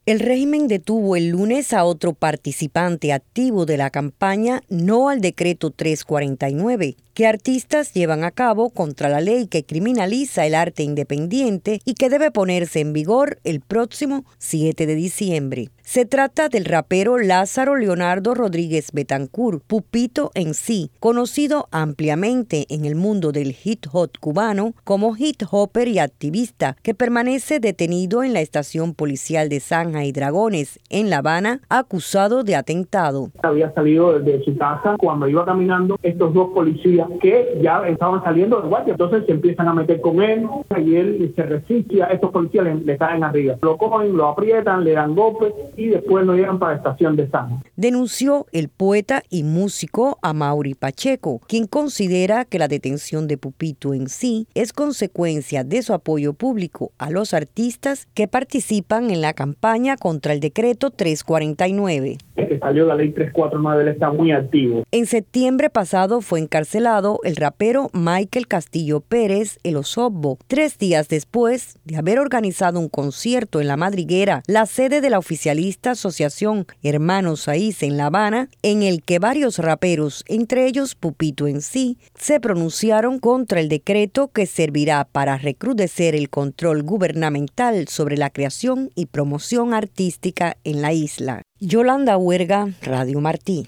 El régimen detuvo el lunes a otro participante activo de la campaña No al Decreto 349, que artistas llevan a cabo contra la ley que criminaliza el arte independiente y que debe ponerse en vigor el próximo 7 de diciembre. Se trata del rapero Lázaro Leonardo Rodríguez Betancourt, Pupito en sí, conocido ampliamente en el mundo del hip hop cubano como hip hopper y activista, que permanece detenido en la estación policial de Zanja y Dragones, en La Habana, acusado de atentado. Había salido de su casa cuando iba caminando estos dos policías que ya estaban saliendo de guardia, entonces se empiezan a meter con él y él se resiste, estos policías le caen arriba, lo cogen, lo aprietan, le dan golpes y después lo llevan para la estación de Zanja. Denunció el poeta y músico Amaury Pacheco, quien considera que la detención de Pupito en sí es consecuencia de su apoyo público a los artistas que participan en la campaña contra el decreto 349. Que salió la ley 349, él está muy activo. En septiembre pasado fue encarcelado el rapero Michael Castillo Pérez, el Osobbo, 3 días después de haber organizado un concierto en La Madriguera, la sede de la oficialista Asociación Hermanos Saiz en La Habana, en el que varios raperos, entre ellos Pupito en sí, se pronunciaron contra el decreto que servirá para recrudecer el control gubernamental sobre la creación y promoción artística en la isla. Yolanda Huerga, Radio Martí.